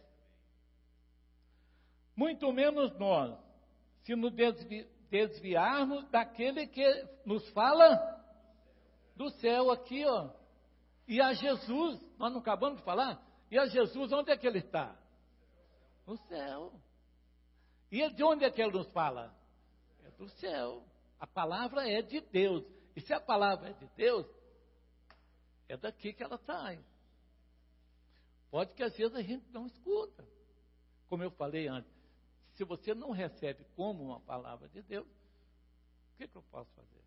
Speaker 1: muito menos nós, se nos desviarmos daquele que nos fala do céu aqui, ó. E a Jesus, nós não acabamos de falar? E a Jesus, onde é que ele está? No céu. E de onde é que ele nos fala? É do céu. A palavra é de Deus. E se a palavra é de Deus, é daqui que ela sai. Pode que às vezes a gente não escuta. Como eu falei antes, se você não recebe como uma palavra de Deus, o que eu posso fazer?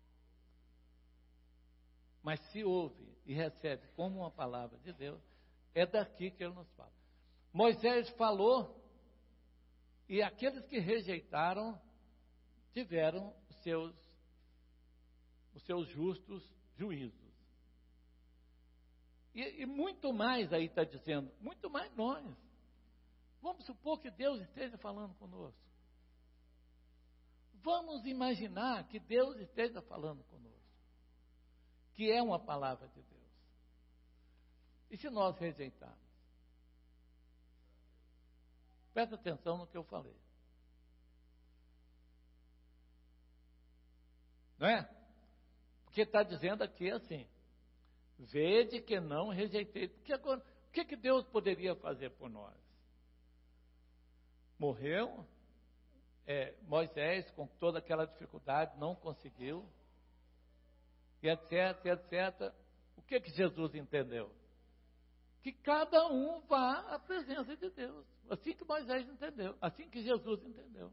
Speaker 1: Mas se ouve e recebe como uma palavra de Deus, é daqui que ele nos fala. Moisés falou, e aqueles que rejeitaram tiveram os seus justos juízos. E muito mais aí está dizendo, muito mais nós. Vamos supor que Deus esteja falando conosco. Vamos imaginar que Deus esteja falando conosco, que é uma palavra de Deus. E se nós rejeitarmos? Presta atenção no que eu falei. Não é? Porque está dizendo aqui assim: vede que não rejeitei. Porque agora, o que Deus poderia fazer por nós? Morreu, Moisés, com toda aquela dificuldade, não conseguiu, e etc, etc. O que Jesus entendeu? Que cada um vá à presença de Deus. Assim que Moisés entendeu, assim que Jesus entendeu.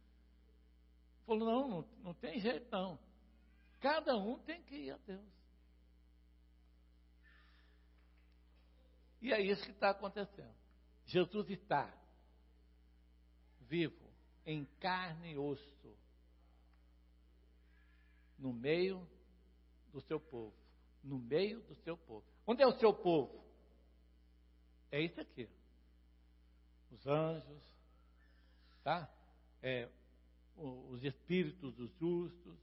Speaker 1: Falou, não tem jeito não. Cada um tem que ir a Deus. E é isso que está acontecendo. Jesus está vivo, em carne e osso, no meio do seu povo. No meio do seu povo. Onde é o seu povo? É isso aqui. Os anjos, tá? Os espíritos dos justos,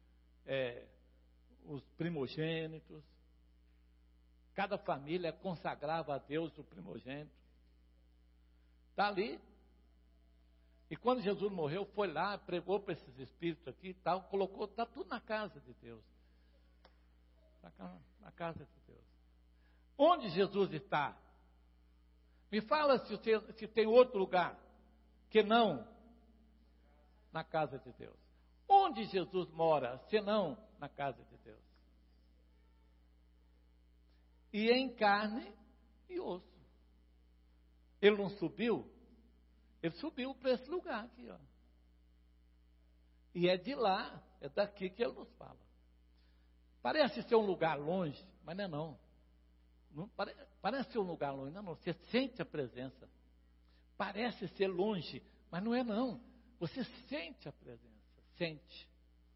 Speaker 1: os primogênitos. Cada família consagrava a Deus o primogênito. Está ali. E quando Jesus morreu, foi lá, pregou para esses espíritos aqui e tal, colocou, está tudo na casa de Deus. Na casa de Deus. Onde Jesus está? Me fala se tem outro lugar que não na casa de Deus. Onde Jesus mora, se não na casa de Deus? E em carne e osso. Ele não subiu? Ele subiu para esse lugar aqui, ó. E é de lá, é daqui que ele nos fala. Parece ser um lugar longe, mas não é não. Parece ser um lugar longe, não é não. Você sente a presença. Parece ser longe, mas não é não. Você sente a presença, sente.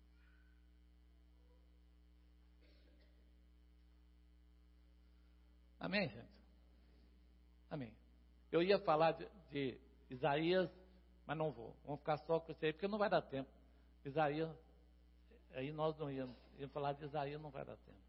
Speaker 1: Amém, gente? Amém. Eu ia falar de Isaías, mas não vou. Vamos ficar só com isso aí, porque não vai dar tempo. Isaías, aí nós não íamos falar de Isaías, não vai dar tempo.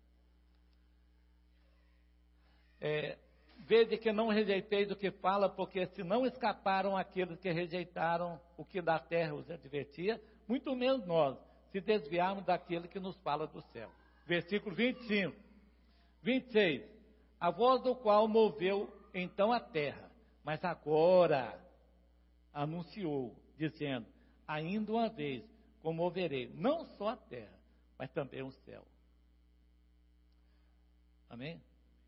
Speaker 1: Vede que não rejeiteis o que fala, porque se não escaparam aqueles que rejeitaram o que da terra os advertia, muito menos nós, se desviarmos daquele que nos fala do céu. Versículo 25, 26. A voz do qual moveu então a terra, mas agora anunciou, dizendo, ainda uma vez comoverei não só a terra, mas também o céu. Amém?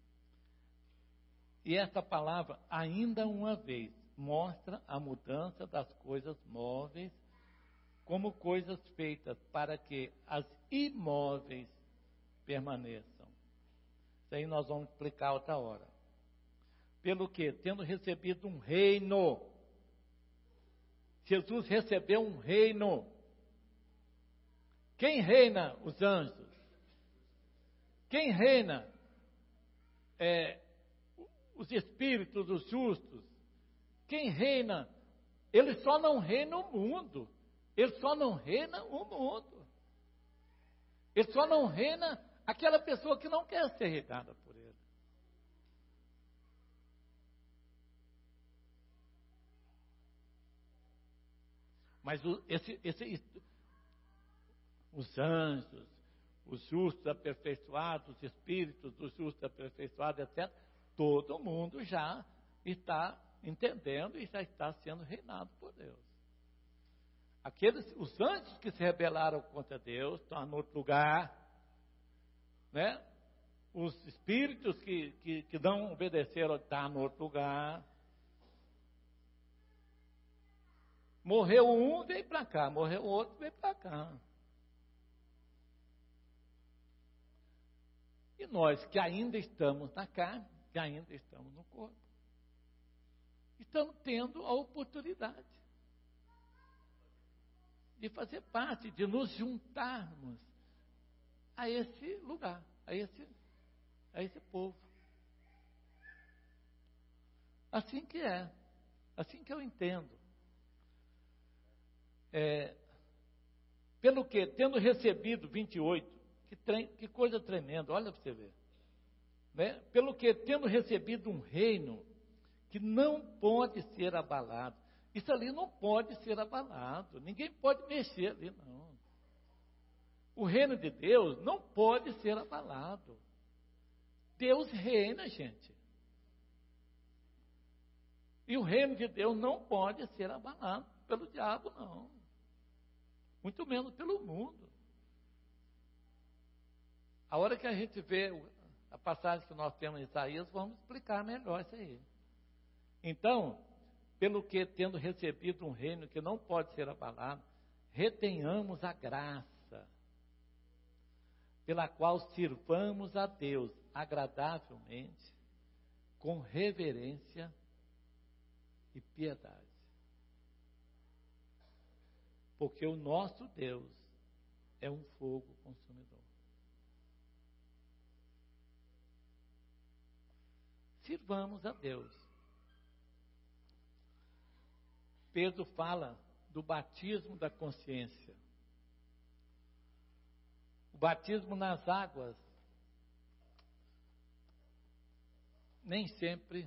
Speaker 1: E essa palavra, ainda uma vez, mostra a mudança das coisas móveis como coisas feitas para que as imóveis permaneçam. Isso aí nós vamos explicar outra hora. Pelo que, tendo recebido um reino, Jesus recebeu um reino. Quem reina? Os anjos. Quem reina? Os espíritos dos justos. Quem reina? Ele só não reina o mundo. Ele só não reina o mundo. Ele só não reina aquela pessoa que não quer ser reinada por ele. Mas os anjos, os justos aperfeiçoados, os espíritos dos justos aperfeiçoados, etc., todo mundo já está entendendo e já está sendo reinado por Deus. Os anjos que se rebelaram contra Deus estão em outro lugar, né? Os espíritos que não obedeceram estão em outro lugar. Morreu um, veio para cá. Morreu o outro, veio para cá. E nós que ainda estamos na carne, que ainda estamos no corpo, estamos tendo a oportunidade de fazer parte, de nos juntarmos a esse lugar, a esse povo. Assim que é, assim que eu entendo. Pelo que, tendo recebido, 28, que coisa tremenda, olha para você ver. Né? Pelo que, tendo recebido um reino que não pode ser abalado. Isso ali não pode ser abalado. Ninguém pode mexer ali, não. O reino de Deus não pode ser abalado. Deus reina, gente. E o reino de Deus não pode ser abalado pelo diabo, não. Muito menos pelo mundo. A hora que a gente vê a passagem que nós temos em Isaías, vamos explicar melhor isso aí. Então, pelo que, tendo recebido um reino que não pode ser abalado, retenhamos a graça, pela qual sirvamos a Deus agradavelmente, com reverência e piedade. Porque o nosso Deus é um fogo consumidor. Sirvamos a Deus. Pedro fala do batismo da consciência. O batismo nas águas nem sempre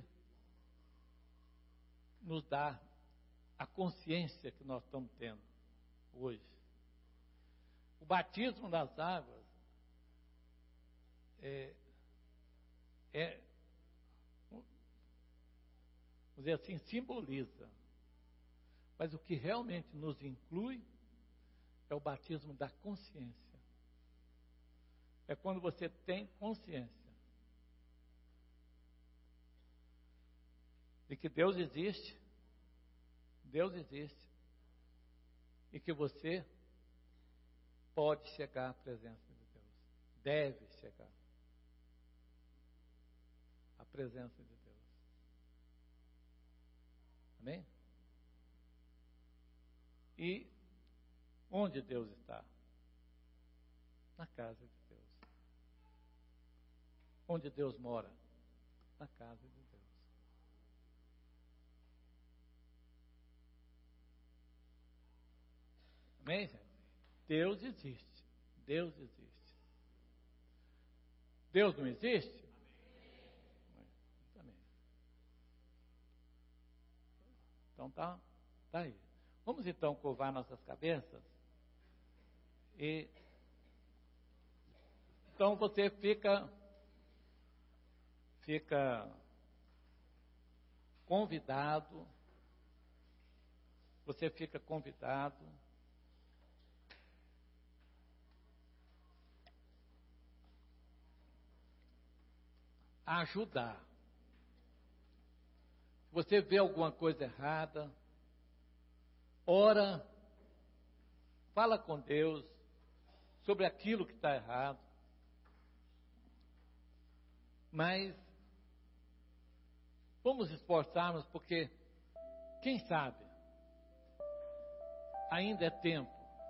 Speaker 1: nos dá a consciência que nós estamos tendo hoje. O batismo nas águas vamos dizer assim, simboliza. Mas o que realmente nos inclui é o batismo da consciência. É quando você tem consciência de que Deus existe, e que você pode chegar à presença de Deus, deve chegar à presença de Deus. Amém? E onde Deus está? Na casa de Deus. Onde Deus mora? Na casa de Deus. Amém, gente? Deus existe. Deus existe. Deus não existe? Também. Então tá aí. Vamos então curvar nossas cabeças. E então você fica convidado. Você fica convidado a ajudar. Se você vê alguma coisa errada, ora, fala com Deus sobre aquilo que está errado. Mas vamos esforçarmos, porque quem sabe ainda é tempo.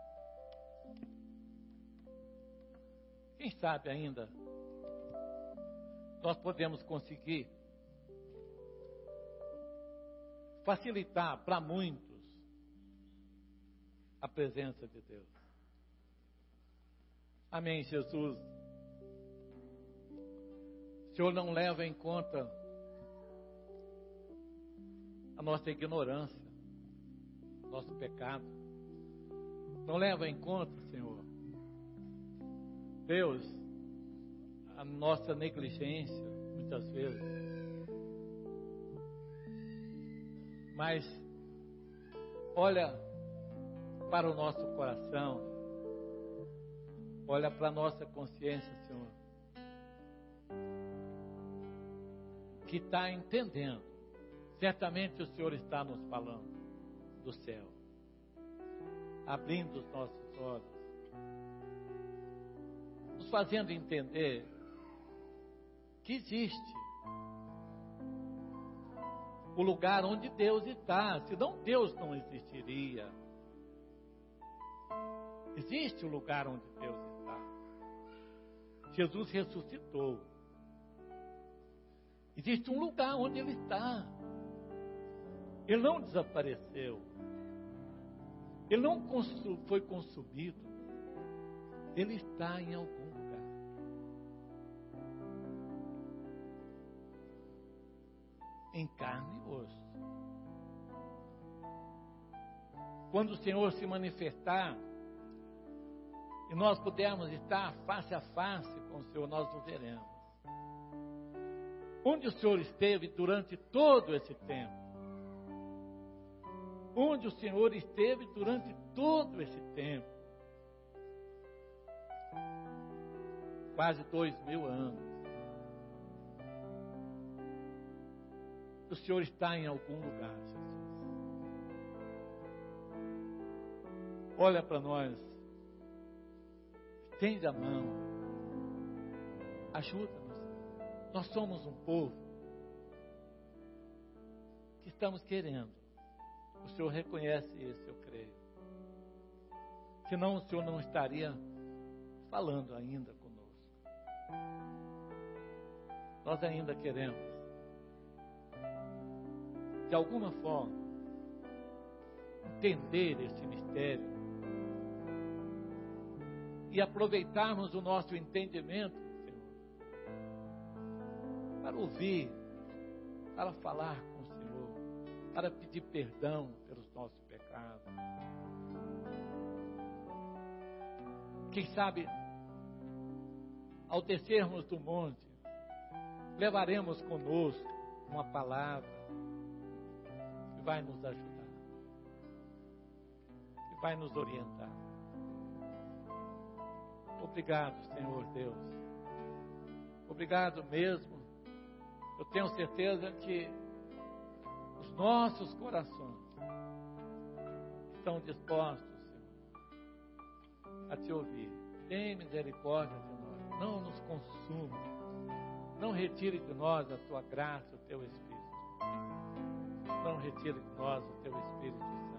Speaker 1: Quem sabe ainda nós podemos conseguir facilitar para muitos a presença de Deus. Amém, Jesus. O Senhor não leva em conta a nossa ignorância, nosso pecado. Não leva em conta, Senhor, Deus, a nossa negligência, muitas vezes. Mas olha para o nosso coração, olha para a nossa consciência, Senhor, que está entendendo. Certamente o Senhor está nos falando do céu, abrindo os nossos olhos, nos fazendo entender que existe o lugar onde Deus está, senão Deus não existiria. Existe o lugar onde Deus está. Jesus ressuscitou. Existe um lugar onde Ele está. Ele não desapareceu. Ele não foi consumido. Ele está em algum lugar. Em carne e osso. Quando o Senhor se manifestar e nós pudermos estar face a face com o Senhor, nós o veremos. Onde o Senhor esteve durante todo esse tempo? Onde o Senhor esteve durante todo esse tempo? Quase 2000 anos. O Senhor está em algum lugar, Jesus. Olha para nós. Estende a mão. Ajuda-nos. Nós somos um povo que estamos querendo. O Senhor reconhece isso, eu creio. Senão o Senhor não estaria falando ainda conosco. Nós ainda queremos, de alguma forma, entender esse mistério e aproveitarmos o nosso entendimento, Senhor, para ouvir, para falar com o Senhor, para pedir perdão pelos nossos pecados. Quem sabe, ao descermos do monte, levaremos conosco uma palavra que vai nos ajudar, que vai nos orientar. Obrigado, Senhor Deus. Obrigado mesmo. Eu tenho certeza que os nossos corações estão dispostos, Senhor, a te ouvir. Tem misericórdia de nós. Não nos consuma. Não retire de nós a tua graça, o teu Espírito. Não retire de nós o teu Espírito Santo.